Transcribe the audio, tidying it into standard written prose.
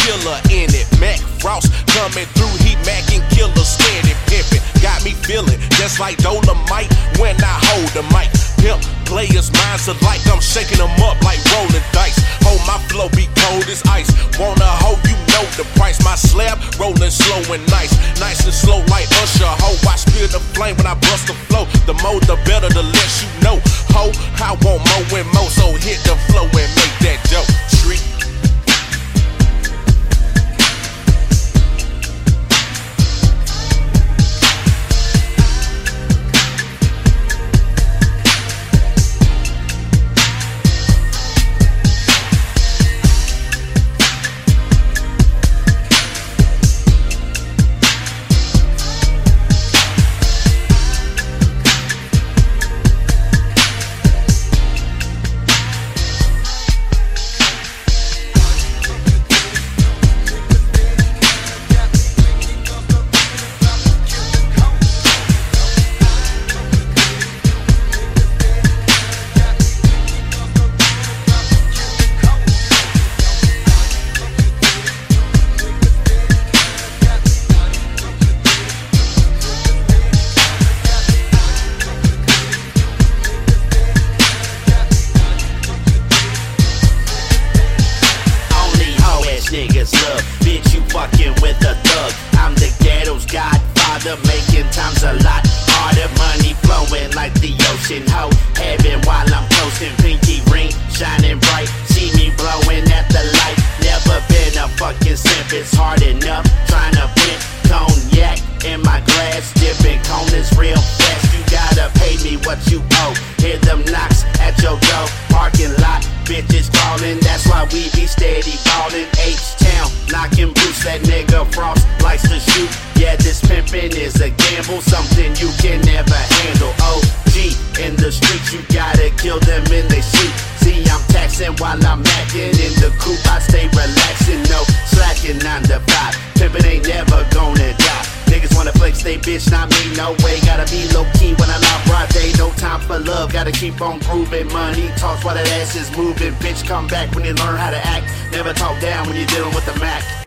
killer in it. Mac Frost coming through, he macking killer, steady pimping. Got me feeling just like Dolomite when I hold the mic. Pimp players' minds are like I'm shaking them up like rolling dice. Hold my flow be cold as ice. Wanna hoe, you know the price. My slab rolling slow and nice. Nice and slow like Usher. Ho, I spill the flame when I bust the flow. The more the better, the less you know. Ho, I want more and more, so hit the flow and make that dope. Trick. Niggas love, bitch, you fucking with a thug. I'm the ghetto's godfather, making times a lot harder. Money flowing like the ocean, ho. Heaven while I'm coasting, pinky ring shining bright. See me blowing at the light. Never been a fucking simp, it's hard enough trying to print cognac in my glass. Dipping corners real fast. You gotta pay me what you owe. Hear them knocks at your door. Parking lot, bitches calling. That's why we be steady ballin'. H-Town, knocking boots. That nigga Frost likes to shoot. Yeah, this pimpin' is a gamble, something you can never handle. OG in the streets, you gotta kill them in they suit. See, I'm taxing while I'm macking in the coupe. I stay relaxing, no slacking 9 to 5. Pimpin' ain't never gonna die. Niggas wanna flex they bitch, not me, no way. Gotta be low key when I'm out broad day. No time for love, gotta keep on proving. Money talks while that ass is moving. Bitch, come back when you learn how to act. Never talk down when you're dealing with the Mac.